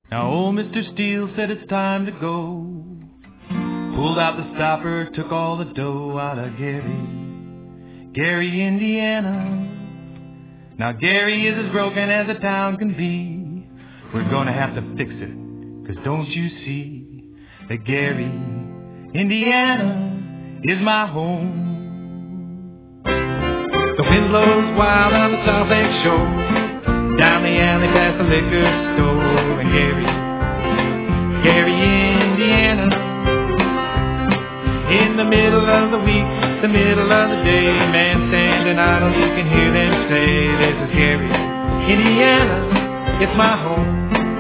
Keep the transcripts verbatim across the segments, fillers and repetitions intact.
Now old Mister Steele said it's time to go. Pulled out the stopper, took all the dough out of Gary, Gary, Indiana. Now Gary is as broken as a town can be. We're gonna have to fix it, 'cause don't you see that Gary, Indiana is my home. The wind blows wild on the South Lake shore, down the alley past the liquor store. And Gary, Gary, Indiana, in the middle of the week, the middle of the day, man standing idle, you can hear them say, this is Gary, Indiana, it's my home.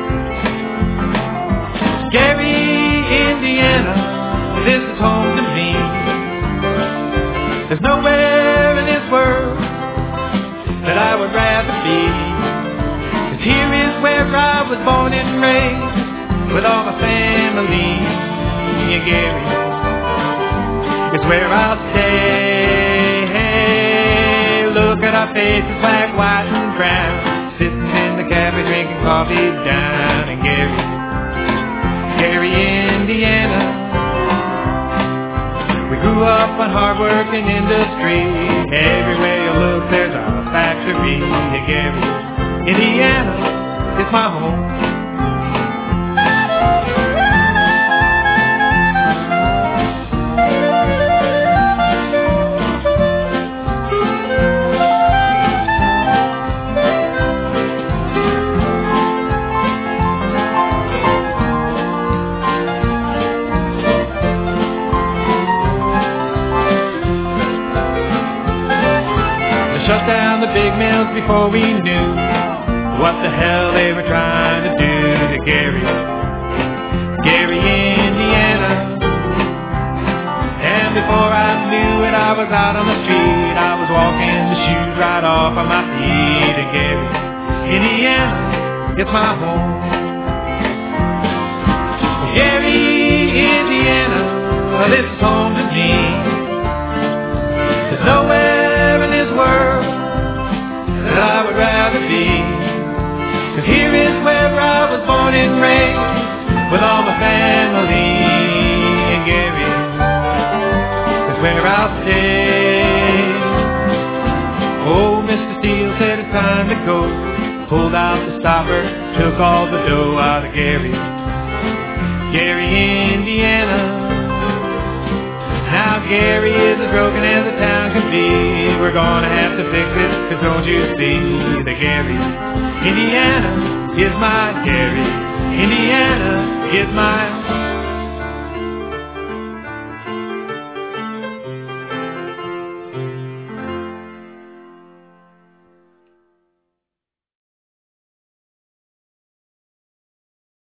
Gary, Indiana, this is home to me. There's nowhere in this world that I would rather be. 'Cause here is where I was born and raised, with all my family. Yeah, Gary, it's where I'll stay. Hey, look at our faces, black, white, and brown, sitting in the cafe drinking coffee down in Gary, Gary, Indiana. We grew up on hard work and industry. Everywhere you look, there's a factory. In Gary, Indiana, it's my home. Shut down the big mills before we knew what the hell they were trying to do to Gary, Gary, Indiana. And before I knew it, I was out on the street. I was walking the shoes right off of my feet. And Gary, Indiana, it's my home. Gary, Indiana, this is home to me. There's nowhere in this world that I would rather be. 'Cause here is where I was born and raised, with all my family. And Gary is where I'll stay. Oh, Mister Steele said it's time to go. Pulled out the stopper, took all the dough out of Gary, Gary, Indiana. Now Gary is as broken as a town can be. We're gonna have to fix it, 'cause don't you see that Gary, Indiana is my Gary, Indiana is my